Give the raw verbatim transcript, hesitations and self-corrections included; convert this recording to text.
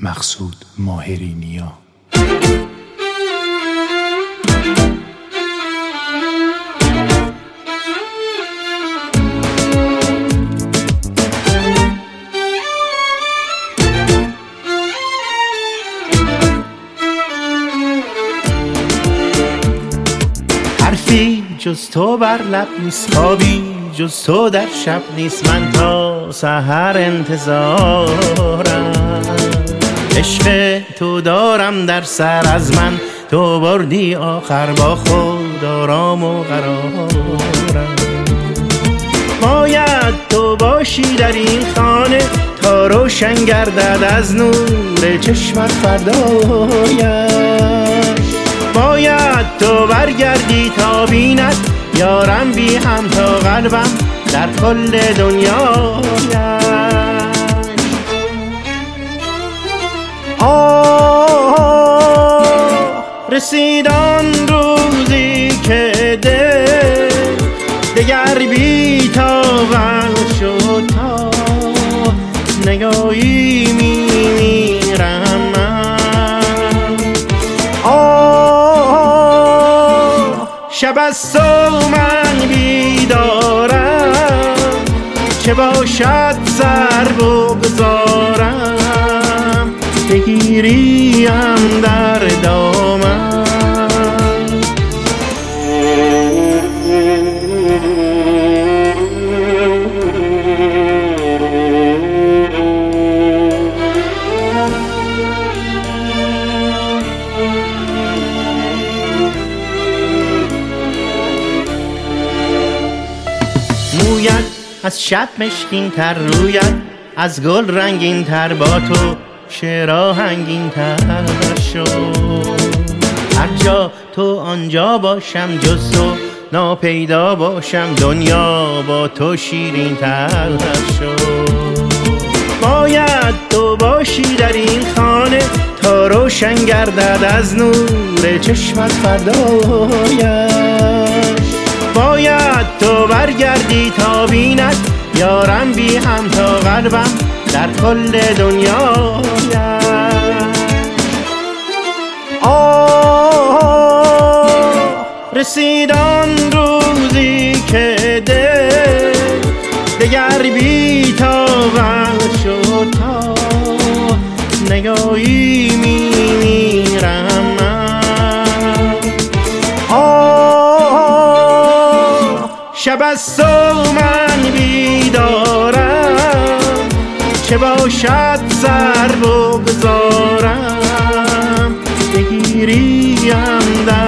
مقصود ماهرینیا. حرفی جز تو بر لب نیست، خوابی جز تو در شب نیست، من تا سحر انتظارم. عشق تو دارم در سر، از من تو بردی آخر، با خود آرام و قرارم. باید تو باشی در این خانه تا روشن گردد از نور چشمت فردایش. باید تو برگردی تا بیند یارم بی هم تا قلبم در کل دنیایش. آه رسید آن روزی که دل دگر بی طاقت شد، تا نگاهی میمیرم من. آه شب از تو من بیدارم، چه باشد سر بگذارم، بگیریم در دامن. مویت از شب مشکین تر، رویت از گل رنگین تر، با تو شعر آهنگین تر شد. هر جا تو آنجا باشم، جز تو ناپیدا باشم، دنیا با تو شیرین تر شد. باید تو باشی در این خانه تا روشن گردد از نور چشمت فردایش. باید تو برگردی تا بیند یارم بی هم تا قلبم در کل دنیایش. آه رسید آن روزی که دل دگر بی طاقت شد، تا نگاهی میمیرم من. آه شب از تو من بیدارم، چه باشد سر بگذارم، بگیریم در